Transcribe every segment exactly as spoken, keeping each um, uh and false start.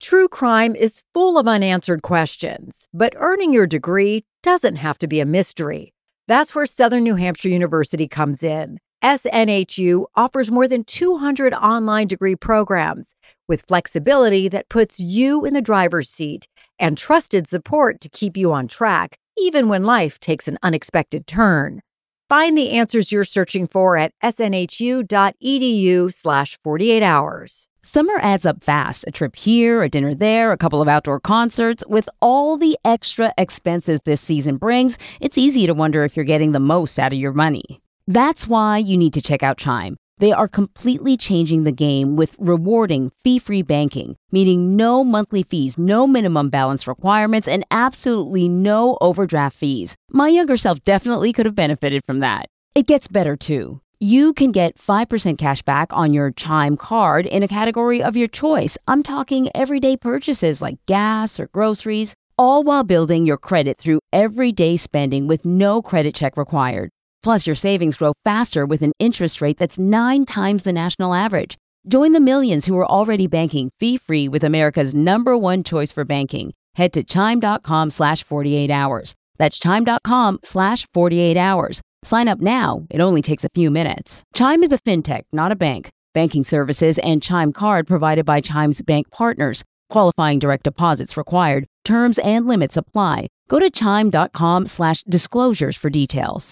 True crime is full of unanswered questions, but earning your degree doesn't have to be a mystery. That's where Southern New Hampshire University comes in. S N H U offers more than two hundred online degree programs with flexibility that puts you in the driver's seat and trusted support to keep you on track, even when life takes an unexpected turn. Find the answers you're searching for at snhu.edu slash 48 hours. Summer adds up fast. A trip here, a dinner there, a couple of outdoor concerts. With all the extra expenses this season brings, it's easy to wonder if you're getting the most out of your money. That's why you need to check out Chime. They are completely changing the game with rewarding fee-free banking, meaning no monthly fees, no minimum balance requirements, and absolutely no overdraft fees. My younger self definitely could have benefited from that. It gets better, too. You can get five percent cash back on your Chime card in a category of your choice. I'm talking everyday purchases like gas or groceries, all while building your credit through everyday spending with no credit check required. Plus, your savings grow faster with an interest rate that's nine times the national average. Join the millions who are already banking fee-free with America's number one choice for banking. Head to chime.com slash 48 hours. That's chime.com slash 48 hours. Sign up now. It only takes a few minutes. Chime is a fintech, not a bank. Banking services and Chime Card provided by Chime's bank partners. Qualifying direct deposits required. Terms and limits apply. Go to chime.com slash disclosures for details.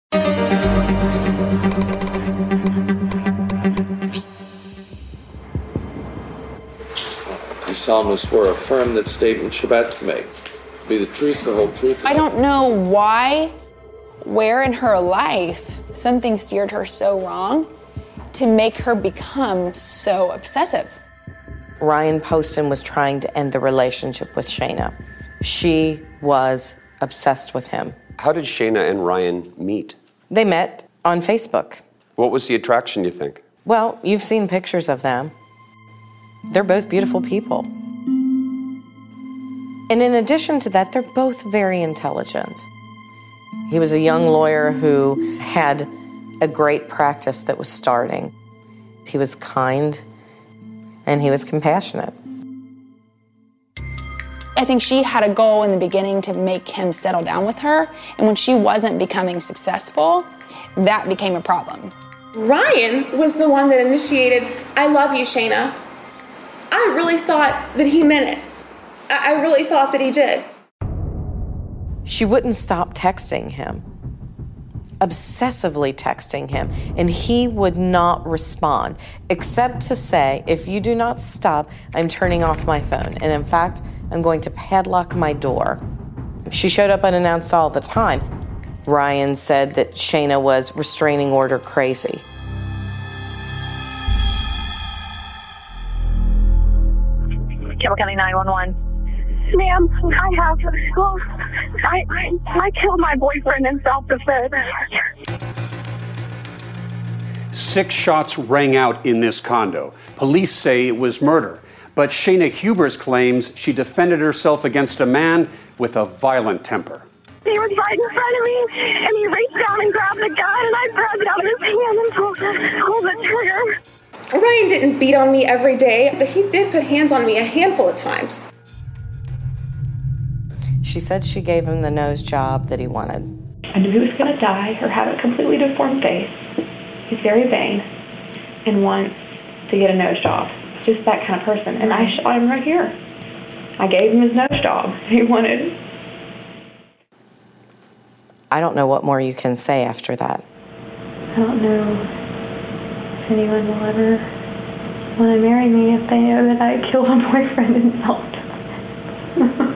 You solemnly swear affirm that statement you're about to make. Be the truth, the whole truth. I don't know why, where in her life something steered her so wrong to make her become so obsessive. Ryan Poston was trying to end the relationship with Shayna. She was obsessed with him. How did Shayna and Ryan meet? They met on Facebook. What was the attraction, you think? Well, you've seen pictures of them. They're both beautiful people. And in addition to that, they're both very intelligent. He was a young lawyer who had a great practice that was starting. He was kind and he was compassionate. I think she had a goal in the beginning to make him settle down with her, and when she wasn't becoming successful, that became a problem. Ryan was the one that initiated, I love you, Shayna. I really thought that he meant it. I, I really thought that he did. She wouldn't stop texting him, obsessively texting him, and he would not respond, except to say, if you do not stop, I'm turning off my phone. And in fact, I'm going to padlock my door. She showed up unannounced all the time. Ryan said that Shayna was restraining order crazy. Campbell County nine one one. Ma'am, I have, well, I, I, I killed my boyfriend in self-defense. Six shots rang out in this condo. Police say it was murder. But Shayna Hubers claims she defended herself against a man with a violent temper. He was right in front of me, and he reached down and grabbed the gun, and I grabbed it out of his hand and pulled the, pulled the trigger. Ryan didn't beat on me every day, but he did put hands on me a handful of times. She said she gave him the nose job that he wanted. I knew he was going to die or have a completely deformed face. He's very vain and wants to get a nose job. Just that kind of person. And I shot him right here. I gave him his nose job he wanted. I don't know what more you can say after that. I don't know if anyone will ever want to marry me if they know that I killed a boyfriend in self-defense.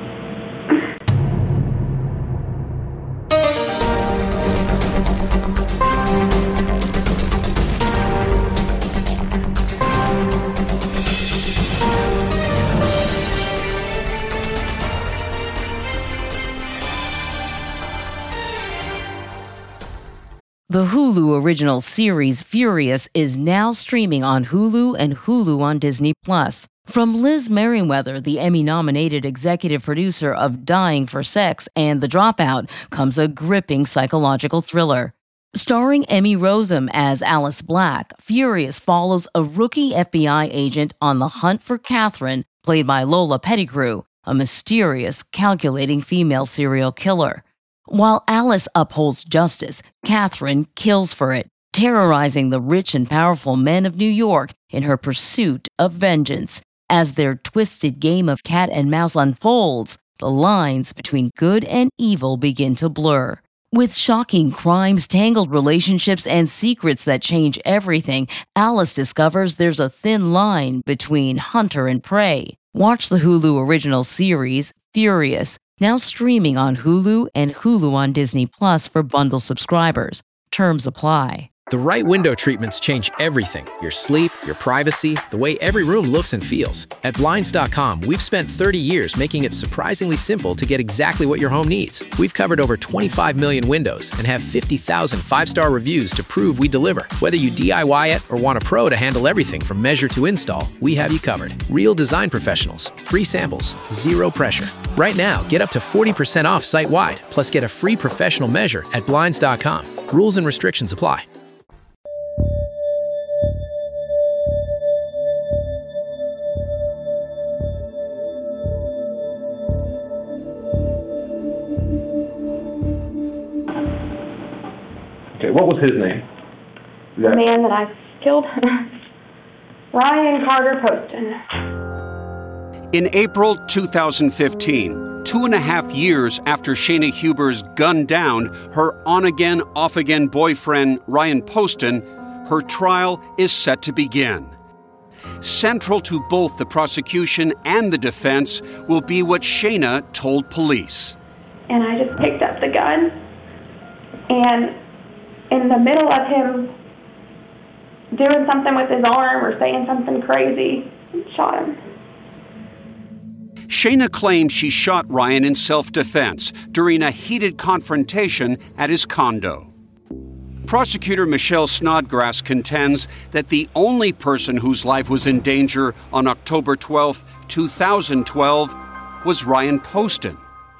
The Hulu original series Furious is now streaming on Hulu and Hulu on Disney Plus. From Liz Merriweather, the Emmy-nominated executive producer of Dying for Sex and The Dropout, comes a gripping psychological thriller. Starring Emmy Rossum as Alice Black, Furious follows a rookie F B I agent on the hunt for Catherine, played by Lola Pettigrew, a mysterious, calculating female serial killer. While Alice upholds justice, Catherine kills for it, terrorizing the rich and powerful men of New York in her pursuit of vengeance. As their twisted game of cat and mouse unfolds, the lines between good and evil begin to blur. With shocking crimes, tangled relationships, and secrets that change everything, Alice discovers there's a thin line between hunter and prey. Watch the Hulu original series, Furious, now streaming on Hulu and Hulu on Disney Plus for bundle subscribers. Terms apply. The right window treatments change everything. Your sleep, your privacy, the way every room looks and feels. At Blinds dot com, we've spent thirty years making it surprisingly simple to get exactly what your home needs. We've covered over twenty-five million windows and have fifty thousand five-star reviews to prove we deliver. Whether you D I Y it or want a pro to handle everything from measure to install, we have you covered. Real design professionals, free samples, zero pressure. Right now, get up to forty percent off site-wide, plus get a free professional measure at Blinds dot com. Rules and restrictions apply. What was his name? The that... man that I killed? Ryan Carter Poston. In April two thousand fifteen, two and a half years after Shayna Huber's gunned down her on-again, off-again boyfriend, Ryan Poston, her trial is set to begin. Central to both the prosecution and the defense will be what Shayna told police. And I just picked up the gun, and in the middle of him doing something with his arm or saying something crazy, shot him. Shayna claims she shot Ryan in self-defense during a heated confrontation at his condo. Prosecutor Michelle Snodgrass contends that the only person whose life was in danger on October twelfth, two thousand twelve was Ryan Poston.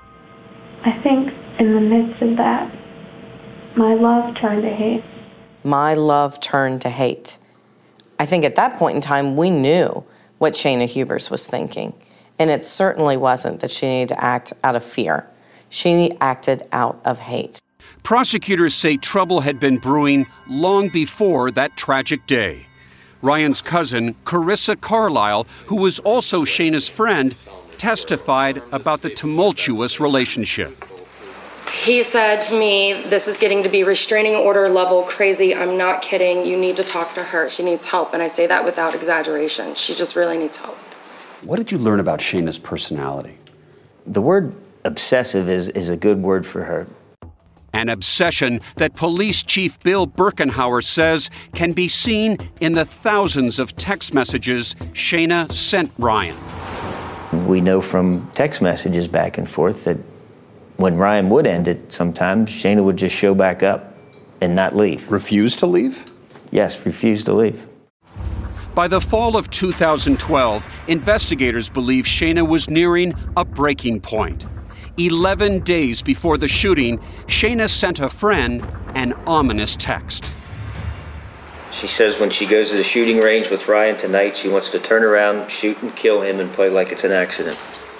I think in the midst of that, my love turned to hate. My love turned to hate. I think at that point in time, we knew what Shayna Hubers was thinking. And it certainly wasn't that she needed to act out of fear. She acted out of hate. Prosecutors say trouble had been brewing long before that tragic day. Ryan's cousin, Carissa Carlisle, who was also Shayna's friend, testified about the tumultuous relationship. He said to me, this is getting to be restraining order level crazy. I'm not kidding. You need to talk to her. She needs help. And I say that without exaggeration. She just really needs help. What did you learn about Shayna's personality? The word obsessive is, is a good word for her. An obsession that Police Chief Bill Birkenhauer says can be seen in the thousands of text messages Shayna sent Ryan. We know from text messages back and forth that when Ryan would end it, sometimes Shayna would just show back up and not leave. Refuse to leave? Yes, refuse to leave. By the fall of two thousand twelve, investigators believe Shayna was nearing a breaking point. Eleven days before the shooting, Shayna sent a friend an ominous text. She says when she goes to the shooting range with Ryan tonight, she wants to turn around, shoot and kill him, and play like it's an accident.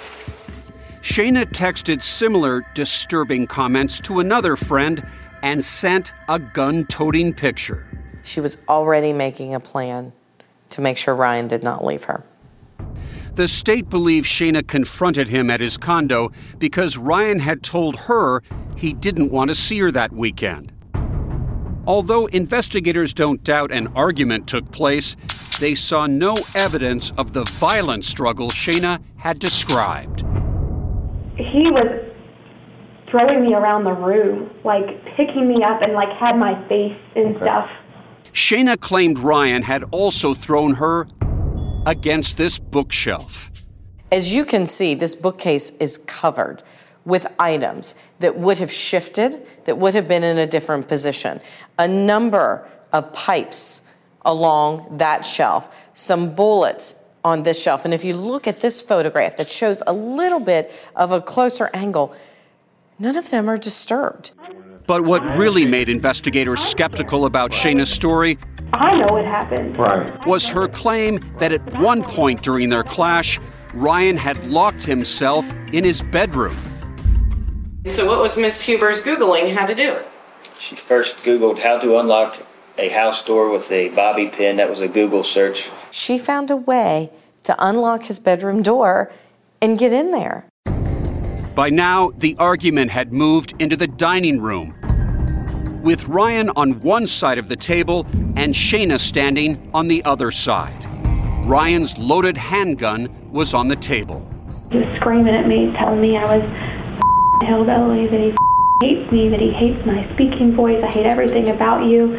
Shayna texted similar disturbing comments to another friend and sent a gun-toting picture. She was already making a plan to make sure Ryan did not leave her. The state believes Shayna confronted him at his condo because Ryan had told her he didn't want to see her that weekend. Although investigators don't doubt an argument took place, they saw no evidence of the violent struggle Shayna had described. He was throwing me around the room, like picking me up and like had my face and stuff. Shayna claimed Ryan had also thrown her against this bookshelf. As you can see, this bookcase is covered with items that would have shifted, that would have been in a different position. A number of pipes along that shelf, some bullets on this shelf. And if you look at this photograph that shows a little bit of a closer angle, none of them are disturbed. But what really made investigators skeptical about Shayna's story I know what happened. Right. was her claim that at one point during their clash, Ryan had locked himself in his bedroom. So what was Miss Huber's Googling how to do it? She first Googled how to unlock a house door with a bobby pin. That was a Google search. She found a way to unlock his bedroom door and get in there. By now, the argument had moved into the dining room, with Ryan on one side of the table and Shayna standing on the other side. Ryan's loaded handgun was on the table. He was screaming at me, telling me I was a hillbilly, that he hates me, that he hates my speaking voice, I hate everything about you.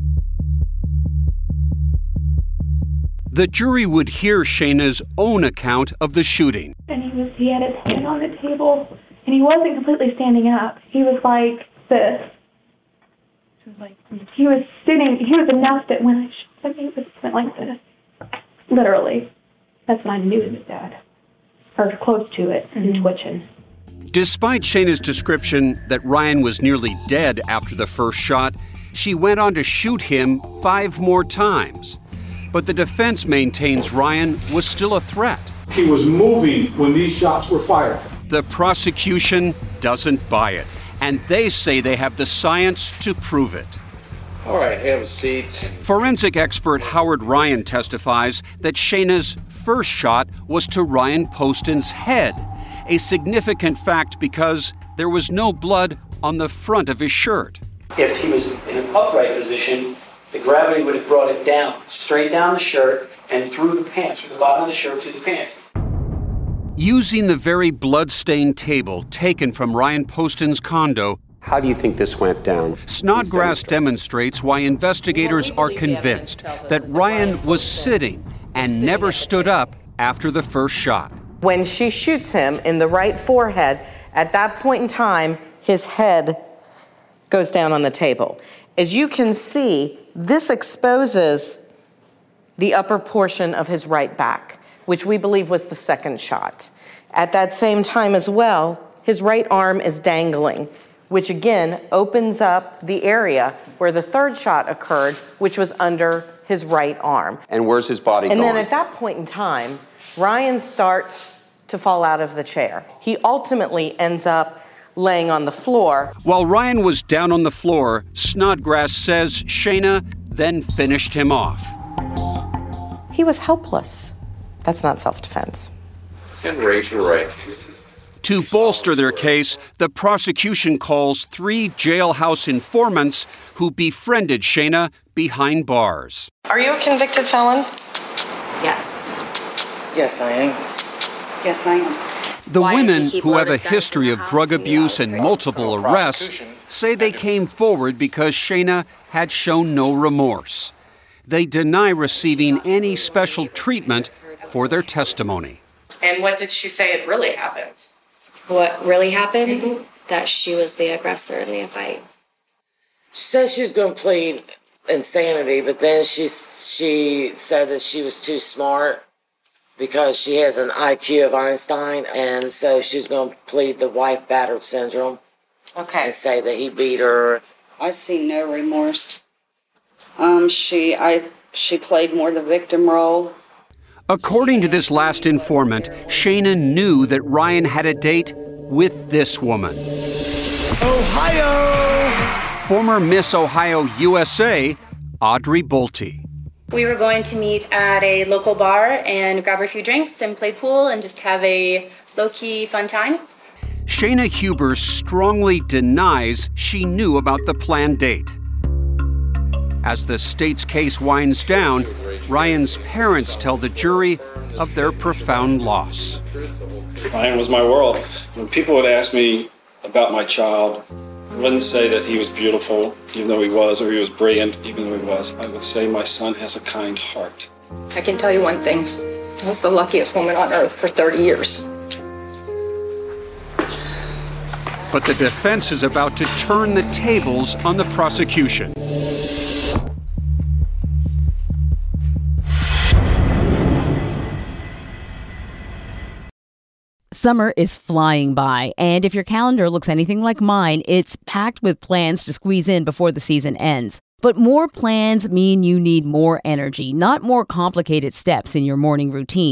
The jury would hear Shayna's own account of the shooting. And he was he had his hand on the table, and he wasn't completely standing up. He was like this. He was, like, he was sitting, he was enough that when I shot him, he was went like this. Literally. That's when I knew he was dead. Or close to it, mm-hmm. and twitching. Despite Shayna's description that Ryan was nearly dead after the first shot, she went on to shoot him five more times. But the defense maintains Ryan was still a threat. He was moving when these shots were fired. The prosecution doesn't buy it, and they say they have the science to prove it. All right, have a seat. Forensic expert Howard Ryan testifies that Shayna's first shot was to Ryan Poston's head, a significant fact because there was no blood on the front of his shirt. If he was in an upright position, the gravity would have brought it down, straight down the shirt and through the pants, through the bottom of the shirt to the pants. Using the very blood-stained table taken from Ryan Poston's condo, how do you think this went down? Snodgrass demonstrates why investigators are convinced that Ryan was sitting and never stood up after the first shot. When she shoots him in the right forehead, at that point in time, his head goes down on the table. As you can see, this exposes the upper portion of his right back, which we believe was the second shot. At that same time as well, his right arm is dangling, which again opens up the area where the third shot occurred, which was under his right arm. And where's his body And going? then at that point in time, Ryan starts to fall out of the chair. He ultimately ends up laying on the floor. While Ryan was down on the floor, Snodgrass says Shayna then finished him off. He was helpless. That's not self-defense. And raise your right. To bolster their case, the prosecution calls three jailhouse informants who befriended Shayna behind bars. Are you a convicted felon? Yes. Yes, I am. Yes, I am. The women, who have a history of drug abuse and multiple arrests, say they came forward because Shayna had shown no remorse. They deny receiving any special treatment for their testimony. And what did she say had really happened? What really happened? Mm-hmm. That she was the aggressor in the fight. She said she was going to plead insanity, but then she she said that she was too smart because she has an I Q of Einstein, and so she was going to plead the wife battered syndrome. Okay. And say that he beat her. I see no remorse. Um, she I she played more the victim role. According to this last informant, Shayna knew that Ryan had a date with this woman. Ohio! Former Miss Ohio U S A, Audrey Bolte. We were going to meet at a local bar and grab a few drinks and play pool and just have a low-key fun time. Shayna Huber strongly denies she knew about the planned date. As the state's case winds down, Ryan's parents tell the jury of their profound loss. Ryan was my world. When people would ask me about my child, I wouldn't say that he was beautiful, even though he was, or he was brilliant, even though he was. I would say my son has a kind heart. I can tell you one thing. I was the luckiest woman on earth for thirty years. But the defense is about to turn the tables on the prosecution. Summer is flying by, and if your calendar looks anything like mine, it's packed with plans to squeeze in before the season ends. But more plans mean you need more energy, not more complicated steps in your morning routine.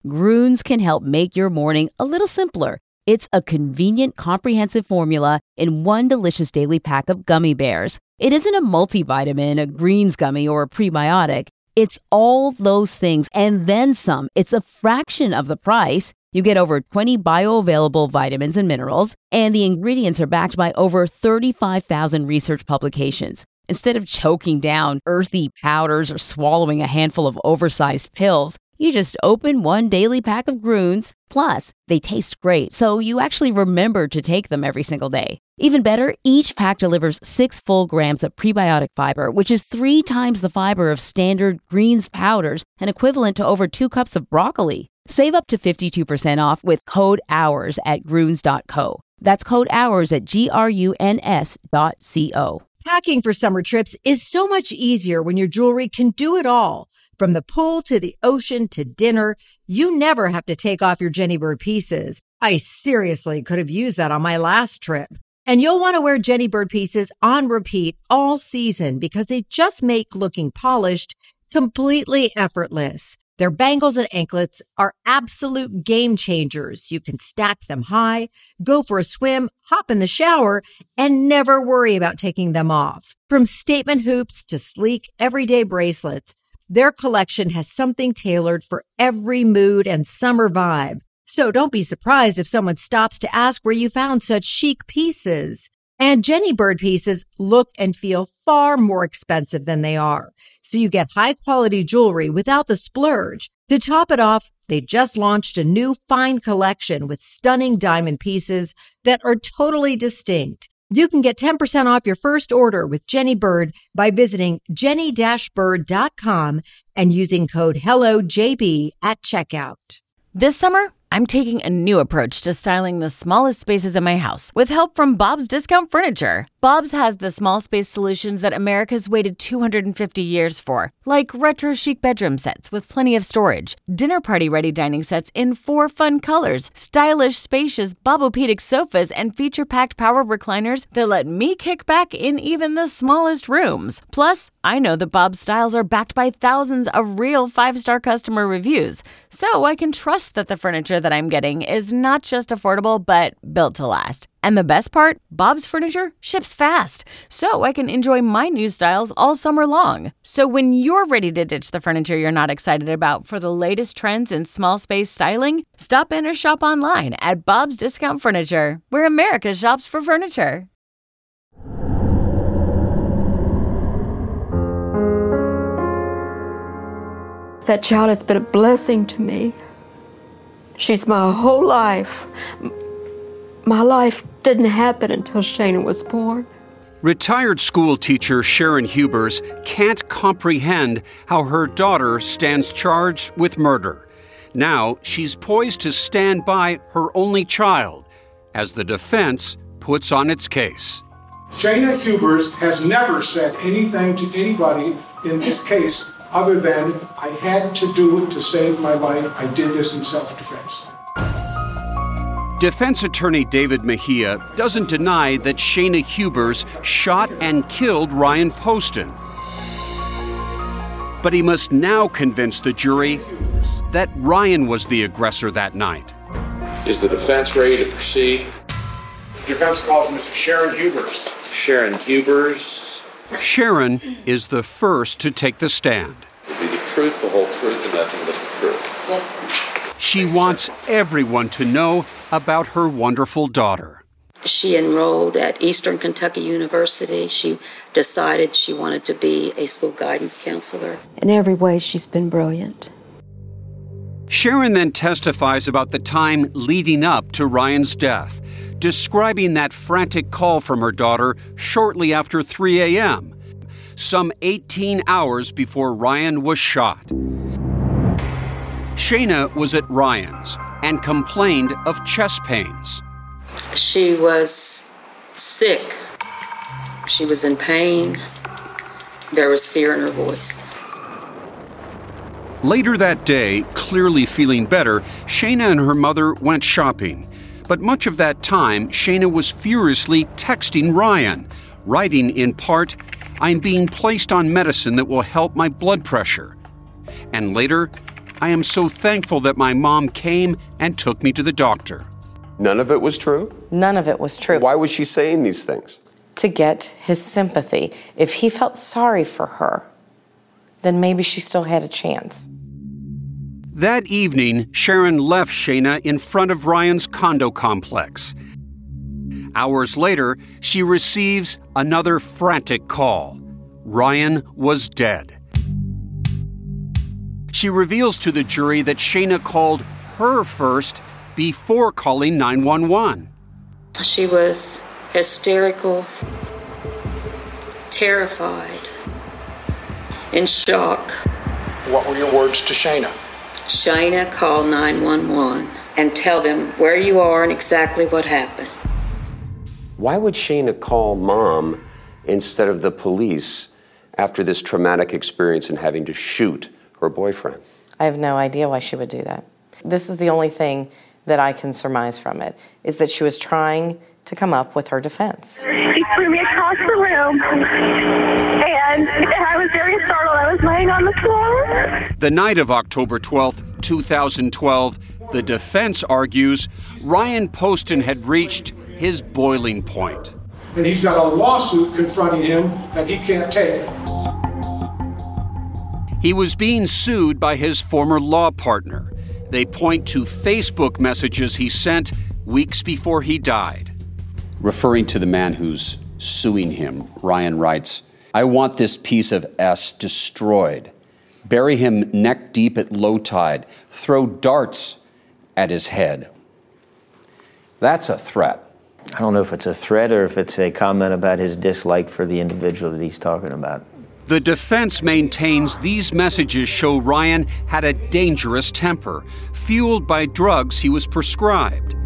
Grüns can help make your morning a little simpler. It's a convenient, comprehensive formula in one delicious daily pack of gummy bears. It isn't a multivitamin, a greens gummy, or a prebiotic. It's all those things and then some. It's a fraction of the price. You get over twenty bioavailable vitamins and minerals, and the ingredients are backed by over thirty-five thousand research publications. Instead of choking down earthy powders or swallowing a handful of oversized pills, you just open one daily pack of Grüns. Plus, they taste great, so you actually remember to take them every single day. Even better, each pack delivers six full grams of prebiotic fiber, which is three times the fiber of standard greens powders and equivalent to over two cups of broccoli. Save up to fifty-two percent off with code HOURS at Grüns dot co. That's code HOURS at G R U N S dot C O. Packing for summer trips is so much easier when your jewelry can do it all. From the pool to the ocean to dinner, you never have to take off your Jenny Bird pieces. I seriously could have used that on my last trip. And you'll want to wear Jenny Bird pieces on repeat all season because they just make looking polished completely effortless. Their bangles and anklets are absolute game changers. You can stack them high, go for a swim, hop in the shower, and never worry about taking them off. From statement hoops to sleek everyday bracelets, their collection has something tailored for every mood and summer vibe. So don't be surprised if someone stops to ask where you found such chic pieces. And Jenny Bird pieces look and feel far more expensive than they are. So you get high quality jewelry without the splurge. To top it off, they just launched a new fine collection with stunning diamond pieces that are totally distinct. You can get ten percent off your first order with Jenny Bird by visiting jenny dash bird dot com and using code hello J B at checkout. This summer, I'm taking a new approach to styling the smallest spaces in my house with help from Bob's Discount Furniture. Bob's has the small space solutions that America's waited two hundred fifty years for, like retro chic bedroom sets with plenty of storage, dinner party ready dining sets in four fun colors, stylish spacious Bobopedic sofas, and feature-packed power recliners that let me kick back in even the smallest rooms. Plus, I know that Bob's styles are backed by thousands of real five-star customer reviews, so I can trust that the furniture that I'm getting is not just affordable, but built to last. And the best part, Bob's Furniture ships fast, so I can enjoy my new styles all summer long. So when you're ready to ditch the furniture you're not excited about for the latest trends in small space styling, stop in or shop online at Bob's Discount Furniture, where America shops for furniture. That child has been a blessing to me. She's my whole life. My life didn't happen until Shayna was born. Retired school teacher Sharon Hubers can't comprehend how her daughter stands charged with murder. Now she's poised to stand by her only child as the defense puts on its case. Shayna Hubers has never said anything to anybody in this case other than, I had to do it to save my life. I did this in self-defense. Defense attorney David Mejia doesn't deny that Shayna Hubers shot and killed Ryan Poston. But he must now convince the jury that Ryan was the aggressor that night. Is the defense ready to proceed? Defense calls Miss Sharon Hubers. Sharon Hubers. Sharon is the first to take the stand. Will be the truth, the whole truth, and nothing but the truth. Yes, sir. She wants everyone to know about her wonderful daughter. She enrolled at Eastern Kentucky University. She decided she wanted to be a school guidance counselor. In every way, she's been brilliant. Sharon then testifies about the time leading up to Ryan's death, describing that frantic call from her daughter shortly after three a.m., some eighteen hours before Ryan was shot. Shayna was at Ryan's and complained of chest pains. She was sick. She was in pain. There was fear in her voice. Later that day, clearly feeling better, Shayna and her mother went shopping. But much of that time, Shayna was furiously texting Ryan, writing in part, "I'm being placed on medicine that will help my blood pressure." And later, I am so thankful that my mom came and took me to the doctor. None of it was true? None of it was true. Why was she saying these things? To get his sympathy. If he felt sorry for her, then maybe she still had a chance. That evening, Sharon left Shayna in front of Ryan's condo complex. Hours later, she receives another frantic call. Ryan was dead. She reveals to the jury that Shayna called her first before calling nine one one. She was hysterical, terrified, in shock. What were your words to Shayna? Shayna, call nine one one and tell them where you are and exactly what happened. Why would Shayna call mom instead of the police after this traumatic experience and having to shoot her boyfriend? I have no idea why she would do that. This is the only thing that I can surmise from it, is that she was trying to come up with her defense. He threw me across the room, and I was very startled. I was laying on the floor. The night of October twelfth, two thousand twelve, the defense argues Ryan Poston had reached his boiling point. And he's got a lawsuit confronting him that he can't take. He was being sued by his former law partner. They point to Facebook messages he sent weeks before he died. Referring to the man who's suing him, Ryan writes, "I want this piece of S destroyed. Bury him neck deep at low tide. Throw darts at his head." That's a threat. I don't know if it's a threat or if it's a comment about his dislike for the individual that he's talking about. The defense maintains these messages show Ryan had a dangerous temper, fueled by drugs he was prescribed.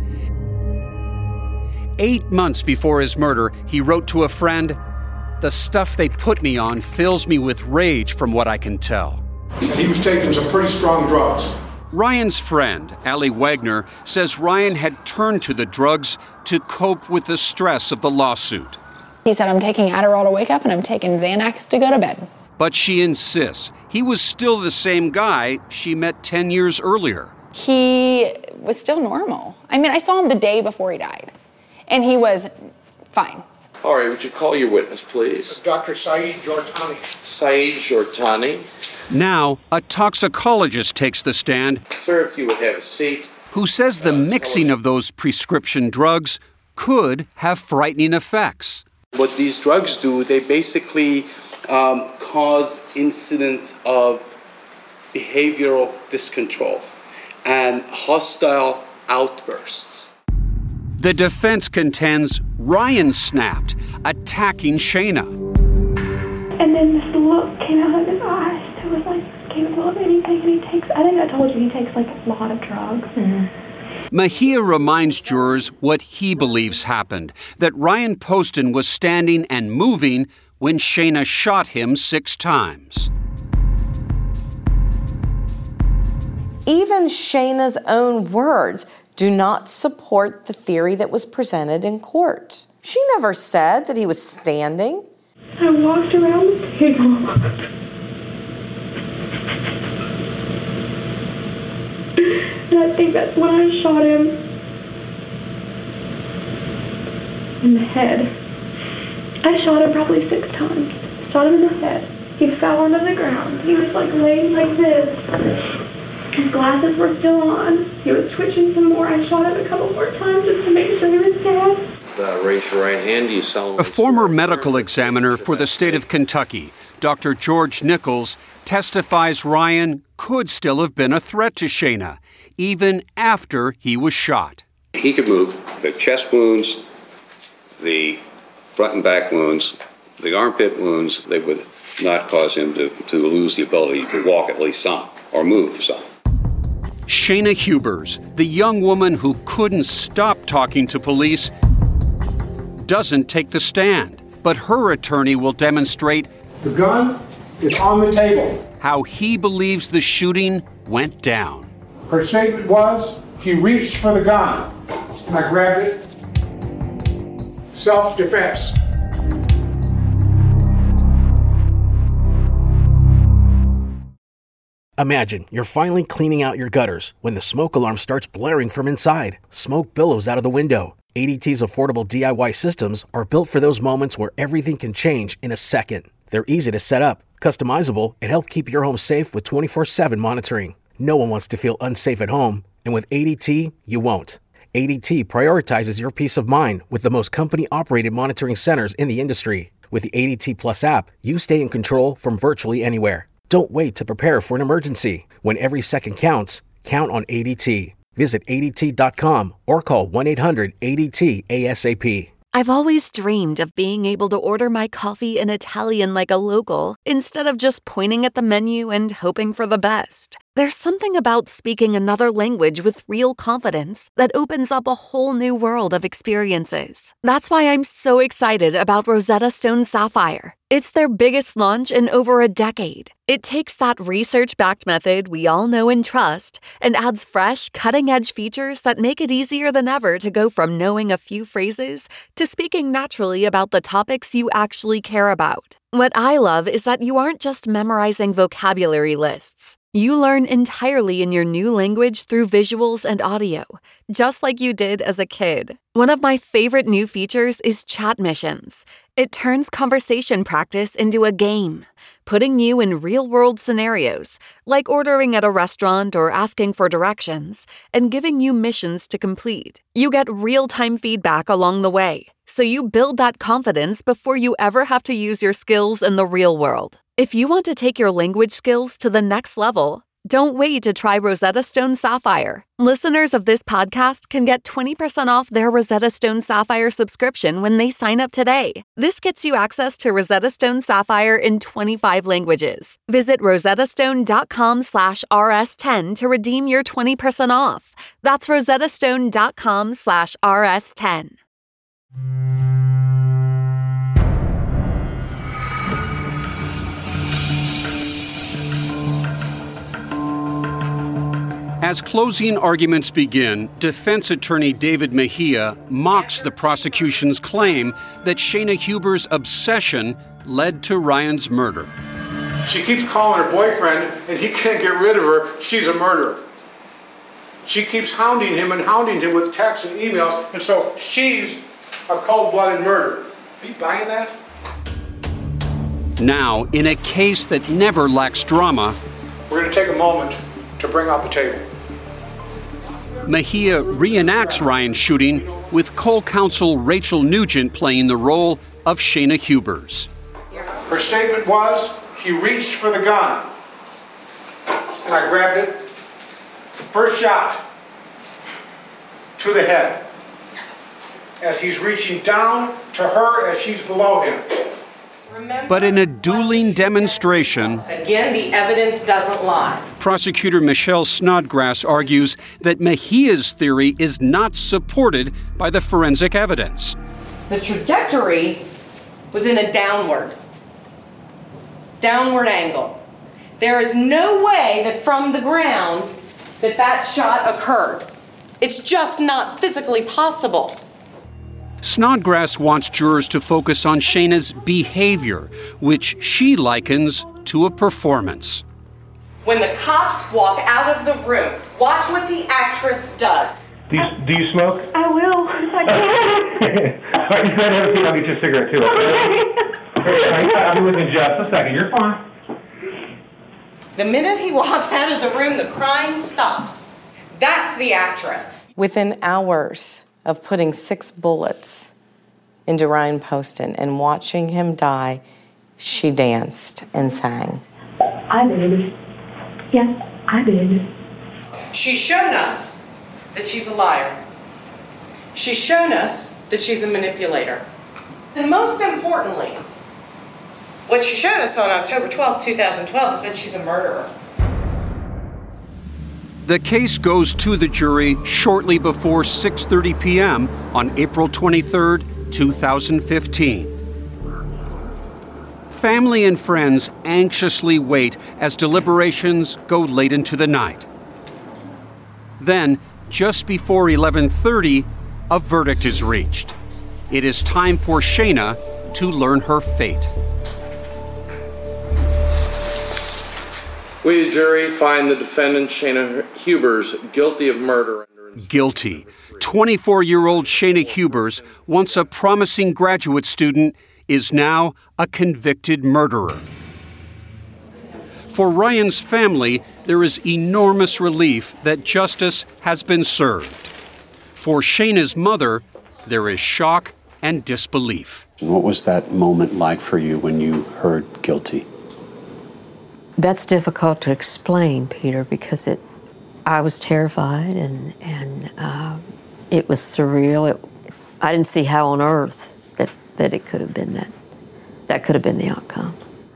Eight months before his murder, he wrote to a friend, "The stuff they put me on fills me with rage from what I can tell." And he was taking some pretty strong drugs. Ryan's friend, Allie Wagner, says Ryan had turned to the drugs to cope with the stress of the lawsuit. He said, "I'm taking Adderall to wake up and I'm taking Xanax to go to bed." But she insists he was still the same guy she met ten years earlier. He was still normal. I mean, I saw him the day before he died, and he was fine. All right, would you call your witness, please? Doctor Saeed Jortani. Saeed Jortani. Now, a toxicologist takes the stand. Sir, if you would have a seat. Who says the mixing of those prescription drugs could have frightening effects. What these drugs do, they basically um, cause incidents of behavioral discontrol and hostile outbursts. The defense contends Ryan snapped, attacking Shayna. And then this look came out of his eyes. It was like capable of anything. And he takes, I think I told you, he takes like a lot of drugs. Mm-hmm. Mejia reminds jurors what he believes happened, that Ryan Poston was standing and moving when Shayna shot him six times. Even Shayna's own words do not support the theory that was presented in court. She never said that he was standing. I walked around the table. And I think that's when I shot him in the head. I shot him probably six times. Shot him in the head. He fell onto the ground. He was like laying like this. His glasses were still on. He was twitching some more. I shot him a couple more times just to make sure he was dead. Uh, raise your right hand. Do you solemnly A former medical examiner for the state of Kentucky, Doctor George Nichols, testifies Ryan could still have been a threat to Shayna, even after he was shot. He could move. The chest wounds, the front and back wounds, the armpit wounds, they would not cause him to, to lose the ability to walk at least some, or move some. Shayna Hubers, the young woman who couldn't stop talking to police, doesn't take the stand, but her attorney will demonstrate the gun is on the table. How he believes the shooting went down. Her statement was, he reached for the gun, and I grabbed it. Self-defense. Imagine you're finally cleaning out your gutters when the smoke alarm starts blaring from inside. Smoke billows out of the window. A D T's affordable D I Y systems are built for those moments where everything can change in a second. They're easy to set up, customizable, and help keep your home safe with twenty-four seven monitoring. No one wants to feel unsafe at home, and with A D T, you won't. A D T prioritizes your peace of mind with the most company-operated monitoring centers in the industry. With the A D T Plus app, you stay in control from virtually anywhere. Don't wait to prepare for an emergency. When every second counts, count on A D T. Visit A D T dot com or call one eight hundred A D T ASAP. I've always dreamed of being able to order my coffee in Italian like a local, instead of just pointing at the menu and hoping for the best. There's something about speaking another language with real confidence that opens up a whole new world of experiences. That's why I'm so excited about Rosetta Stone Sapphire. It's their biggest launch in over a decade. It takes that research-backed method we all know and trust and adds fresh, cutting-edge features that make it easier than ever to go from knowing a few phrases to speaking naturally about the topics you actually care about. What I love is that you aren't just memorizing vocabulary lists. You learn entirely in your new language through visuals and audio, just like you did as a kid. One of my favorite new features is chat missions. It turns conversation practice into a game, putting you in real-world scenarios, like ordering at a restaurant or asking for directions, and giving you missions to complete. You get real-time feedback along the way, so you build that confidence before you ever have to use your skills in the real world. If you want to take your language skills to the next level, don't wait to try Rosetta Stone Sapphire. Listeners of this podcast can get twenty percent off their Rosetta Stone Sapphire subscription when they sign up today. This gets you access to Rosetta Stone Sapphire in twenty-five languages. Visit rosettastone.com slash rs10 to redeem your twenty percent off. That's rosettastone.com slash rs10. As closing arguments begin, defense attorney David Mejia mocks the prosecution's claim that Shayna Huber's obsession led to Ryan's murder. She keeps calling her boyfriend and he can't get rid of her. She's a murderer. She keeps hounding him and hounding him with texts and emails, and so she's a cold-blooded murderer. Are you buying that? Now, in a case that never lacks drama, we're going to take a moment to bring out the table. Mejia reenacts Ryan's shooting with Cole counsel Rachel Nugent playing the role of Shayna Hubers. Her statement was, he reached for the gun, and I grabbed it. First shot to the head as he's reaching down to her as she's below him. But in a dueling demonstration, again, the evidence doesn't lie. Prosecutor Michelle Snodgrass argues that Mejia's theory is not supported by the forensic evidence. The trajectory was in a downward, downward angle. There is no way that from the ground that that shot occurred. It's just not physically possible. Snodgrass wants jurors to focus on Shayna's behavior, which she likens to a performance. When the cops walk out of the room, watch what the actress does. Do you, do you smoke? I will. I can. All right, you said everything. I'll get you a cigarette, too. Okay? I'll be with you in just a second. You're fine. The minute he walks out of the room, the crying stops. That's the actress. Within hours of putting six bullets into Ryan Poston and watching him die, she danced and sang. I did. Yes, I did. She's shown us that she's a liar. She's shown us that she's a manipulator. And most importantly, what she showed us on October twelfth, twenty twelve is that she's a murderer. The case goes to the jury shortly before six thirty p.m. on April twenty-third, two thousand fifteen. Family and friends anxiously wait as deliberations go late into the night. Then, just before eleven thirty, a verdict is reached. It is time for Shayna to learn her fate. We, the jury, find the defendant, Shayna Hubers, guilty of murder. Guilty. twenty-four-year-old Shayna Hubers, once a promising graduate student, is now a convicted murderer. For Ryan's family, there is enormous relief that justice has been served. For Shayna's mother, there is shock and disbelief. What was that moment like for you when you heard guilty? That's difficult to explain, Peter, because it, I was terrified and, and uh, it was surreal. It, I didn't see how on earth that, that it could have been that, that could have been the outcome.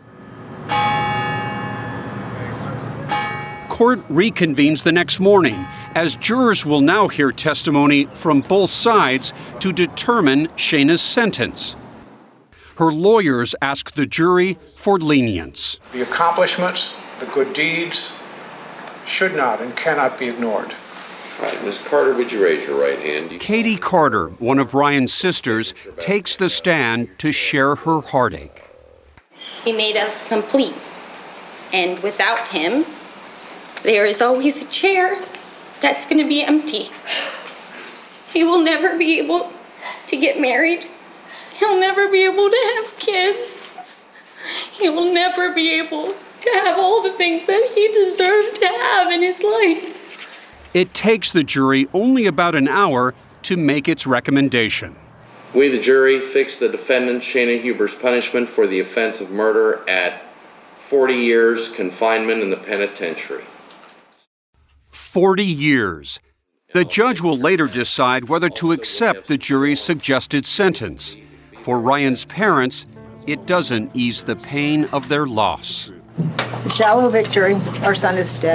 Court reconvenes the next morning, as jurors will now hear testimony from both sides to determine Shayna's sentence. Her lawyers ask the jury for lenience. The accomplishments, the good deeds, should not and cannot be ignored. All right, Miz Carter, would you raise your right hand? Katie Carter, one of Ryan's sisters, takes the stand to share her heartache. He made us complete, and without him, there is always a chair that's going to be empty. He will never be able to get married. He'll never be able to have kids. He will never be able to have all the things that he deserved to have in his life. It takes the jury only about an hour to make its recommendation. We, the jury, fix the defendant, Shayna Hubers' punishment for the offense of murder at forty years confinement in the penitentiary. forty years. The judge will later decide whether to accept the jury's suggested sentence. For Ryan's parents, it doesn't ease the pain of their loss. It's a shallow victory. Our son is dead.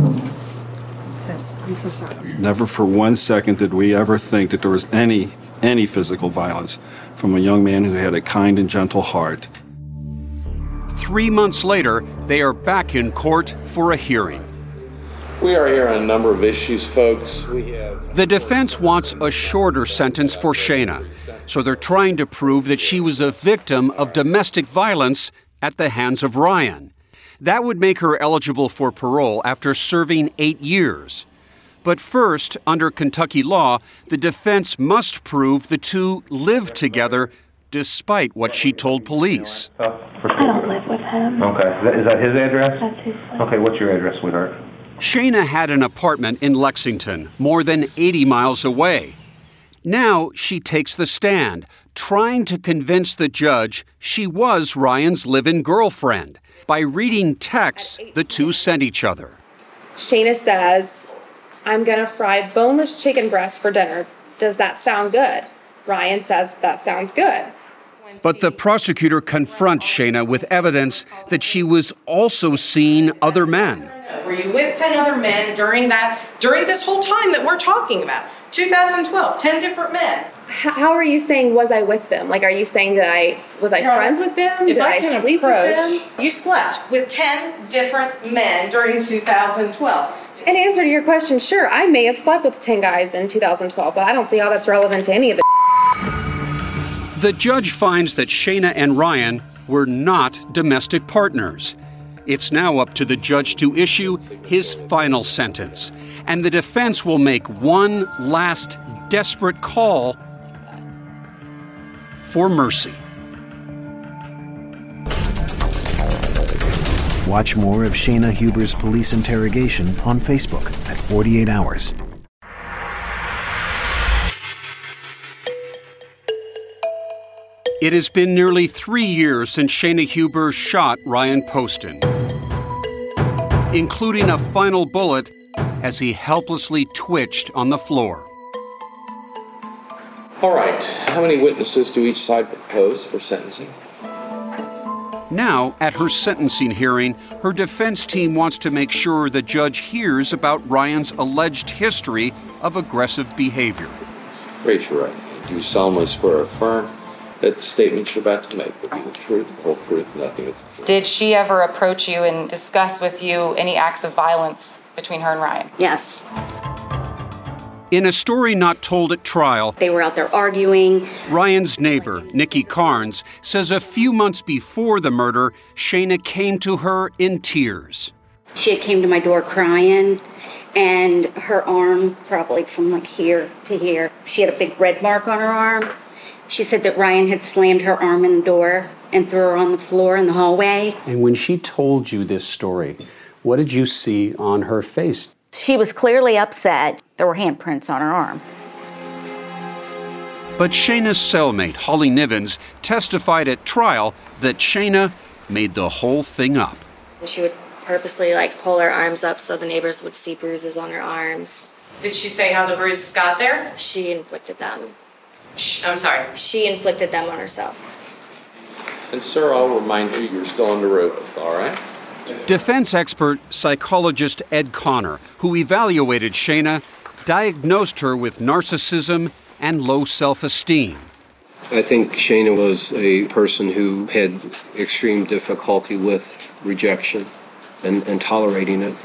I'm so sorry. Never for one second did we ever think that there was any, any physical violence from a young man who had a kind and gentle heart. Three months later, they are back in court for a hearing. We are here on a number of issues, folks. We have... The defense wants a shorter sentence for Shayna, so they're trying to prove that she was a victim of domestic violence at the hands of Ryan. That would make her eligible for parole after serving eight years. But first, under Kentucky law, the defense must prove the two lived together despite what she told police. I don't live with him. Okay. Is that, is that his address? That's his place. Okay, what's your address, sweetheart? Shayna had an apartment in Lexington, more than eighty miles away. Now she takes the stand, trying to convince the judge she was Ryan's live-in girlfriend by reading texts the two sent each other. Shayna says, I'm going to fry boneless chicken breast for dinner. Does that sound good? Ryan says, that sounds good. But the prosecutor confronts Shayna with evidence that she was also seeing other men. Were you with ten other men during that, during this whole time that we're talking about? two thousand twelve, ten different men. How, how are you saying, was I with them? Like, are you saying that I, was I Your friends Honor, with them? If Did I I can sleep approach, with them? you slept with ten different men during two thousand twelve. In answer to your question, sure, I may have slept with ten guys in two thousand twelve, but I don't see how that's relevant to any of the The judge finds that Shayna and Ryan were not domestic partners. It's now up to the judge to issue his final sentence, and the defense will make one last desperate call for mercy. Watch more of Shayna Hubers' police interrogation on Facebook at forty-eight hours. It has been nearly three years since Shayna Huber shot Ryan Poston, including a final bullet as he helplessly twitched on the floor. All right, how many witnesses do each side propose for sentencing? Now, at her sentencing hearing, her defense team wants to make sure the judge hears about Ryan's alleged history of aggressive behavior. Raise your right hand. Do you solemnly swear or affirm that the statement you're about to make will be the truth, the whole truth, nothing but the truth? Did she ever approach you and discuss with you any acts of violence between her and Ryan? Yes. In a story not told at trial, they were out there arguing. Ryan's neighbor, Nikki Carnes, says a few months before the murder, Shayna came to her in tears. She had came to my door crying, and her arm, probably from like here to here, she had a big red mark on her arm. She said that Ryan had slammed her arm in the door and threw her on the floor in the hallway. And when she told you this story, what did you see on her face? She was clearly upset. There were handprints on her arm. But Shayna's cellmate, Holly Nivens, testified at trial that Shayna made the whole thing up. She would purposely like pull her arms up so the neighbors would see bruises on her arms. Did she say how the bruises got there? She inflicted them. Shh, I'm sorry. She inflicted them on herself. And sir, I'll remind you, you're still under oath, all right? Defense expert psychologist Ed Connor, who evaluated Shayna, diagnosed her with narcissism and low self-esteem. I think Shayna was a person who had extreme difficulty with rejection and, and tolerating it.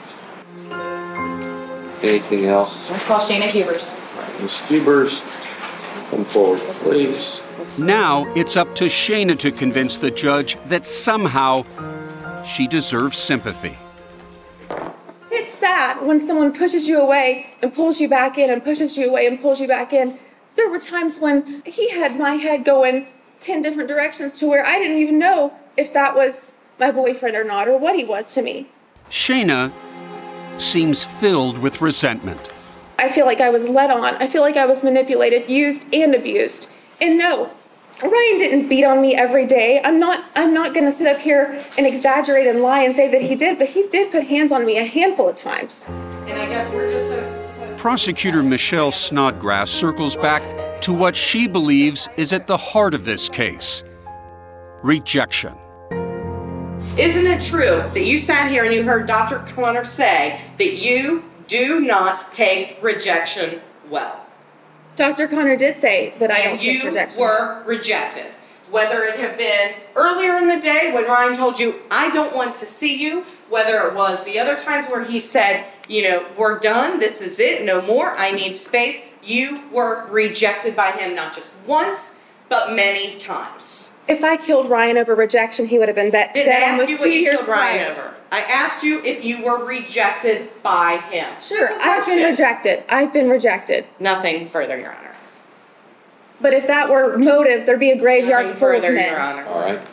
Anything else? Let's call Shayna Hubers. Miz Hubers, come forward, please. Now it's up to Shayna to convince the judge that somehow she deserves sympathy. It's sad when someone pushes you away and pulls you back in and pushes you away and pulls you back in. There were times when he had my head going ten different directions to where I didn't even know if that was my boyfriend or not, or what he was to me. Shayna seems filled with resentment. I feel like I was led on. I feel like I was manipulated, used, and abused. And no, Ryan didn't beat on me every day. I'm not I'm not going to sit up here and exaggerate and lie and say that he did, but he did put hands on me a handful of times. And I guess we're just so... Prosecutor Michelle Snodgrass circles back to what she believes is at the heart of this case: rejection. Isn't it true that you sat here and you heard Doctor Connor say that you do not take rejection well? Doctor Connor did say that I don't take rejection. You were rejected. Whether it had been earlier in the day when Ryan told you, I don't want to see you, whether it was the other times where he said, you know, we're done, this is it, no more, I need space, you were rejected by him not just once, but many times. If I killed Ryan over rejection, he would have been be- Didn't dead ask almost you two what you years killed Ryan prior. over. I asked you if you were rejected by him. Sure, Simple I've been question. rejected. I've been rejected. Nothing further, Your Honor. But if that were motive, there'd be a graveyard Nothing full further, of men. Your Honor. All right.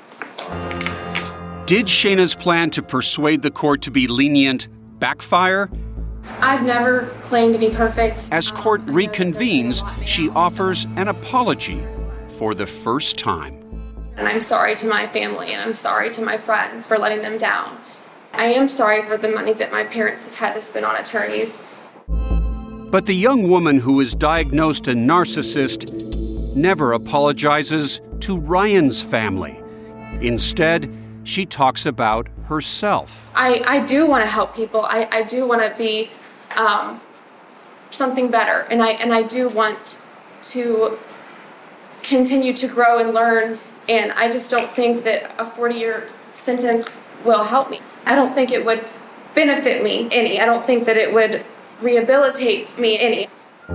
Did Shayna's plan to persuade the court to be lenient backfire? I've never claimed to be perfect. As court reconvenes, she offers an apology for the first time. And I'm sorry to my family and I'm sorry to my friends for letting them down. I am sorry for the money that my parents have had to spend on attorneys. But the young woman who is diagnosed a narcissist never apologizes to Ryan's family. Instead, she talks about herself. I, I do want to help people. I, I do want to be um, something better. And I, and I do want to continue to grow and learn. And I just don't think that a forty-year sentence will help me. I don't think it would benefit me any. I don't think that it would rehabilitate me any.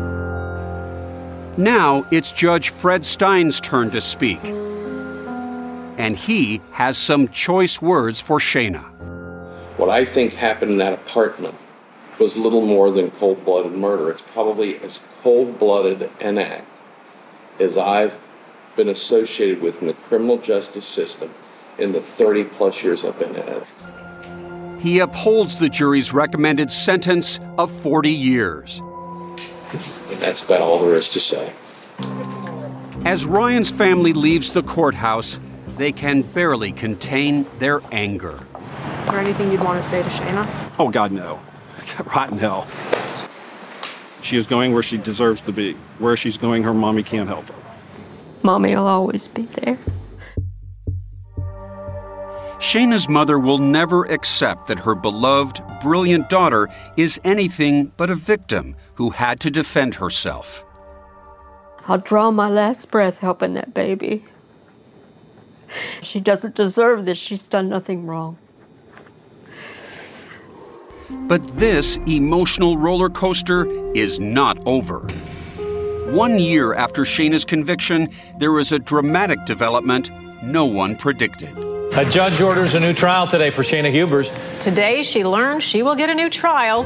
Now it's Judge Fred Stein's turn to speak. And he has some choice words for Shayna. What I think happened in that apartment was little more than cold-blooded murder. It's probably as cold-blooded an act as I've been associated with in the criminal justice system in the thirty plus years I've been in it. He upholds the jury's recommended sentence of forty years. And that's about all there is to say. As Ryan's family leaves the courthouse, they can barely contain their anger. Is there anything you'd want to say to Shayna? Oh, God, no. Rotten hell. She is going where she deserves to be. Where she's going, her mommy can't help her. Mommy will always be there. Shayna's mother will never accept that her beloved, brilliant daughter is anything but a victim who had to defend herself. I'll draw my last breath helping that baby. She doesn't deserve this. She's done nothing wrong. But this emotional roller coaster is not over. One year after Shayna's conviction, there is a dramatic development no one predicted. A judge orders a new trial today for Shayna Hubers. Today, she learned she will get a new trial.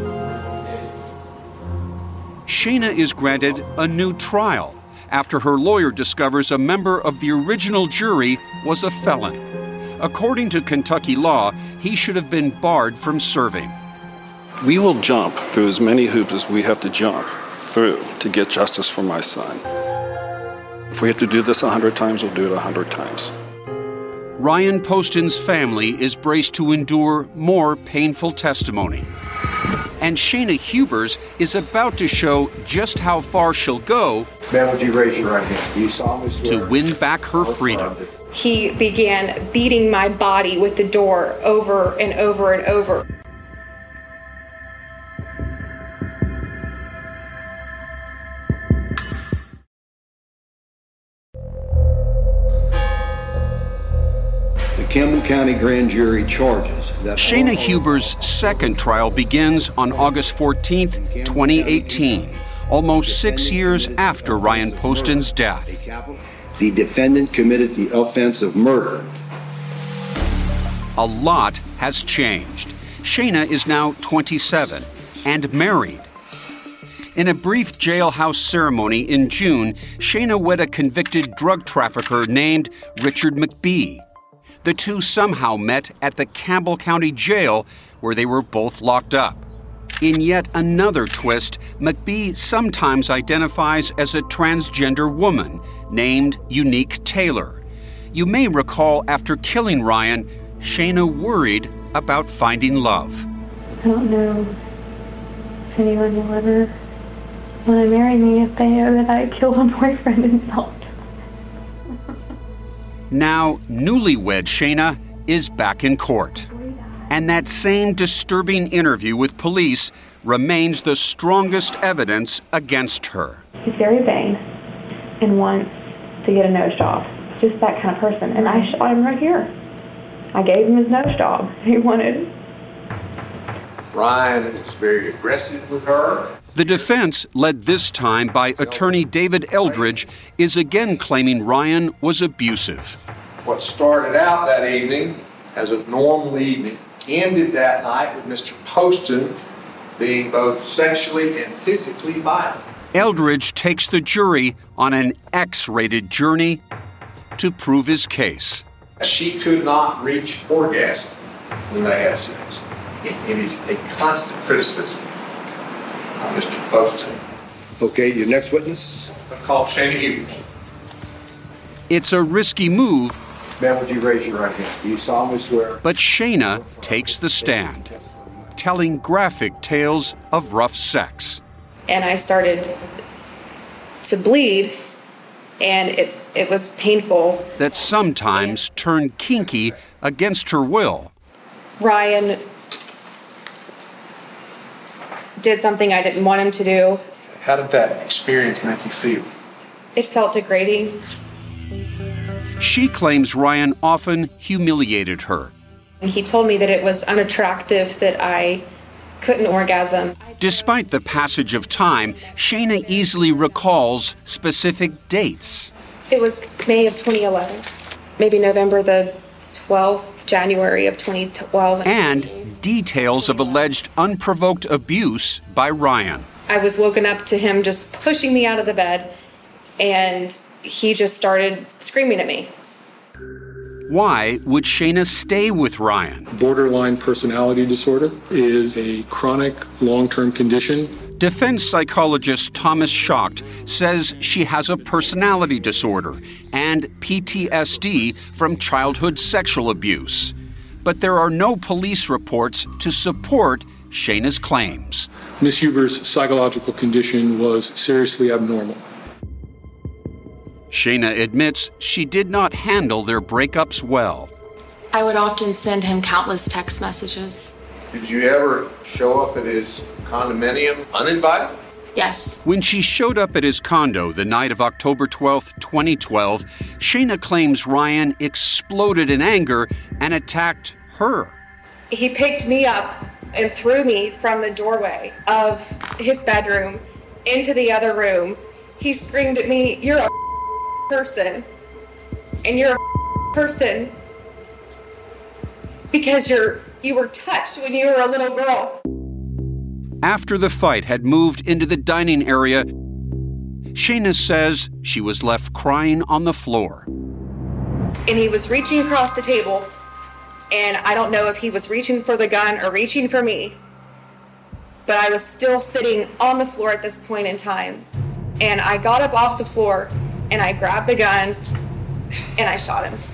Shayna is granted a new trial after her lawyer discovers a member of the original jury was a felon. According to Kentucky law, he should have been barred from serving. We will jump through as many hoops as we have to jump through to get justice for my son. If we have to do this a hundred times, we'll do it a hundred times. Ryan Poston's family is braced to endure more painful testimony. And Shayna Hubers is about to show just how far she'll go Ma'am, would you raise your right hand? Do you solemnly swear to win back her freedom. He began beating my body with the door over and over and over. The Campbell County Grand Jury charges that Shayna Hubers' second trial begins on August fourteenth, twenty eighteen, almost six years after Ryan Poston's death. the defendant committed the offense of murder. A lot has changed. Shayna is now twenty-seven and married. In a brief jailhouse ceremony in June, Shayna wed a convicted drug trafficker named Richard McBee. The two somehow met at the Campbell County Jail, where they were both locked up. In yet another twist, McBee sometimes identifies as a transgender woman named Unique Taylor. You may recall after killing Ryan, Shayna worried about finding love. I don't know if anyone will ever want to marry me if they know that I killed a boyfriend and felt. Now, newlywed Shayna is back in court. And that same disturbing interview with police remains the strongest evidence against her. He's very vain and wants to get a nose job. Just that kind of person. And I shot him right here. I gave him his nose job. He wanted. Ryan is very aggressive with her. The defense, led this time by attorney David Eldridge, is again claiming Ryan was abusive. What started out that evening as a normal evening ended that night with Mister Poston being both sexually and physically violent. Eldridge takes the jury on an X-rated journey to prove his case. She could not reach orgasm when they had sex. It, it is a constant criticism of Mister Poston. Okay, your next witness? I call Shayna Hubers. It's a risky move. Ma'am, would you raise your right hand? Do you solemnly swear? But Shayna takes the stand, telling graphic tales of rough sex. And I started to bleed, and it, it was painful. That sometimes turned kinky against her will. Ryan did something I didn't want him to do. How did that experience make you feel? It felt degrading. She claims Ryan often humiliated her. And he told me that it was unattractive that I couldn't orgasm. Despite the passage of time, Shayna easily recalls specific dates. It was May of twenty eleven, maybe November the twelfth, January of twenty twelve. And details of alleged unprovoked abuse by Ryan. I was woken up to him just pushing me out of the bed, and he just started screaming at me. Why would Shayna stay with Ryan? Borderline personality disorder is a chronic long-term condition. Defense psychologist Thomas Schacht says she has a personality disorder and P T S D from childhood sexual abuse. But there are no police reports to support Shayna's claims. Miz Hubers' psychological condition was seriously abnormal. Shayna admits she did not handle their breakups well. I would often send him countless text messages. Did you ever show up at his condominium uninvited? Yes. When she showed up at his condo the night of October twelfth, twenty twelve, Shayna claims Ryan exploded in anger and attacked her. He picked me up and threw me from the doorway of his bedroom into the other room. He screamed at me, "You're a person, and you're a person, because you're you were touched when you were a little girl. After the fight had moved into the dining area, Shayna says she was left crying on the floor. And he was reaching across the table, and I don't know if he was reaching for the gun or reaching for me, but I was still sitting on the floor at this point in time. And I got up off the floor, and I grabbed the gun, and I shot him.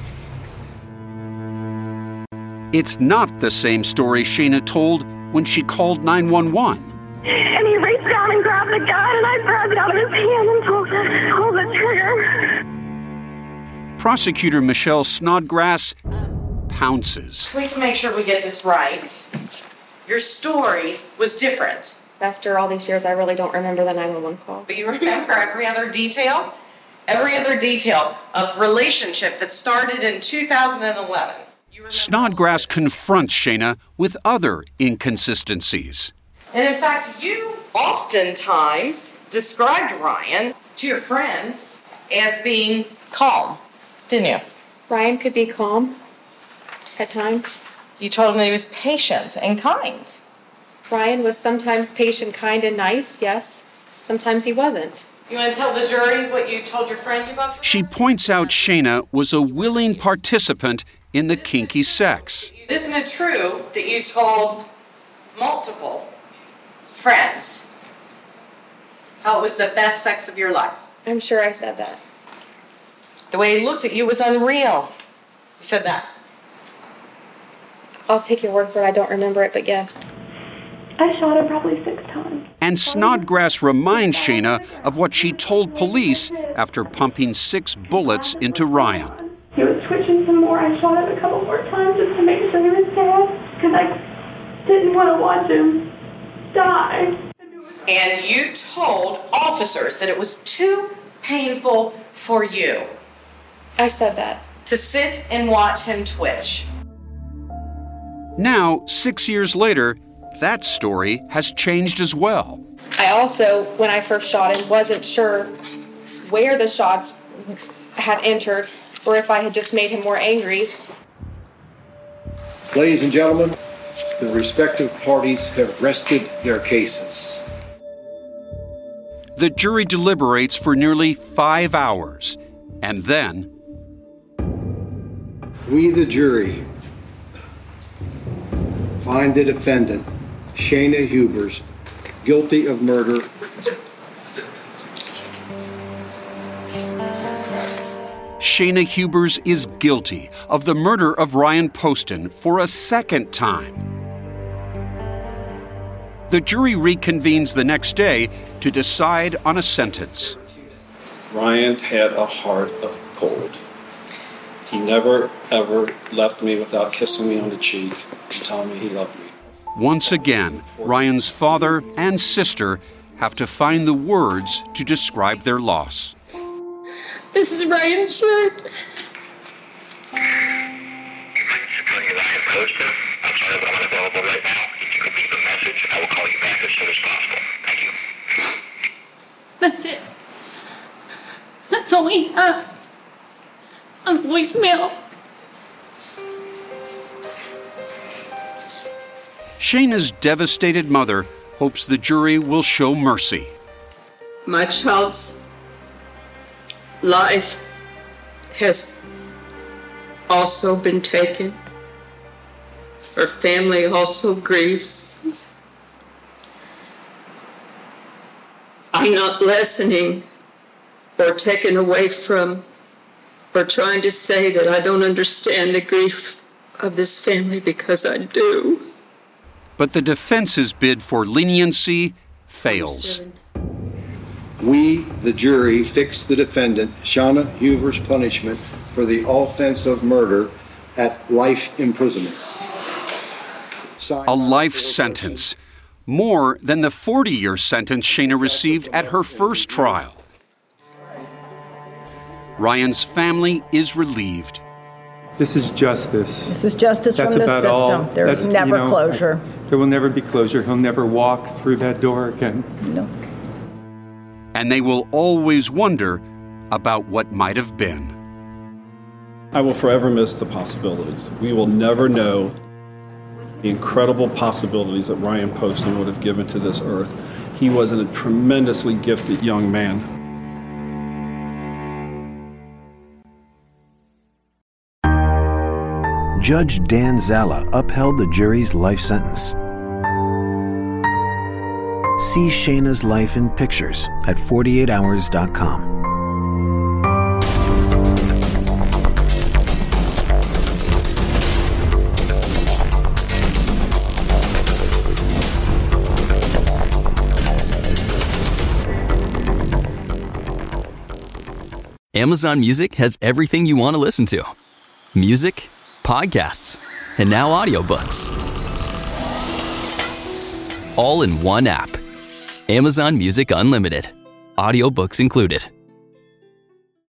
It's not the same story Shayna told when she called nine one one. And he reached down and grabbed the gun, and I grabbed it out of his hand and pulled, pulled the trigger. Prosecutor Michelle Snodgrass pounces. So we can make sure we get this right. Your story was different. After all these years, I really don't remember the nine one one call. But you remember every other detail? Every other detail of relationship that started in two thousand eleven. Snodgrass confronts Shayna with other inconsistencies. And in fact, you oftentimes described Ryan to your friends as being calm, didn't you? Ryan could be calm at times. You told him that he was patient and kind. Ryan was sometimes patient, kind, and nice, yes. Sometimes he wasn't. You want to tell the jury what you told your friend about this? She points out Shayna was a willing participant in the kinky sex. Isn't it true that you told multiple friends how it was the best sex of your life? I'm sure I said that. The way he looked at you was unreal. You said that. I'll take your word for it. I don't remember it, but yes. I shot him probably six times. And Snodgrass reminds Shayna of what she told police after pumping six bullets into Ryan. He was twitching some more. I shot him a couple more times just to make sure he was dead because I didn't want to watch him die. And you told officers that it was too painful for you. I said that. To sit and watch him twitch. Now, six years later, that story has changed as well. I also, when I first shot him, wasn't sure where the shots had entered or if I had just made him more angry. Ladies and gentlemen, the respective parties have rested their cases. The jury deliberates for nearly five hours, and then... We, the jury, find the defendant, Shayna Hubers, guilty of murder. Shayna Hubers is guilty of the murder of Ryan Poston for a second time. The jury reconvenes the next day to decide on a sentence. Ryan had a heart of gold. He never, ever left me without kissing me on the cheek and telling me he loved me. Once again, Ryan's father and sister have to find the words to describe their loss. This is Ryan's shirt. Ryan Poston. I'm sorry, but I'm unavailable right now. If you could leave a message, I will call you back as soon as possible. Thank you. That's it. That's all we have on voicemail. Shayna's devastated mother hopes the jury will show mercy. My child's life has also been taken. Her family also grieves. I'm not lessening or taking away from or trying to say that I don't understand the grief of this family, because I do. But the defense's bid for leniency fails. We, the jury, fix the defendant, Shayna Hubers' punishment for the offense of murder at life imprisonment. A life sentence, more than the forty-year sentence Shayna received at her first trial. Ryan's family is relieved. This is justice. This is justice That's from the about system. all. There's That's, never you know, closure. I, there will never be closure. He'll never walk through that door again. No. And they will always wonder about what might have been. I will forever miss the possibilities. We will never know The incredible possibilities that Ryan Poston would have given to this earth. He was a tremendously gifted young man. Judge Dan Zala upheld the jury's life sentence. See Shayna's life in pictures at forty-eight hours dot com. Amazon Music has everything you want to listen to. Music, podcasts, and now audiobooks. All in one app. Amazon Music Unlimited. Audiobooks included.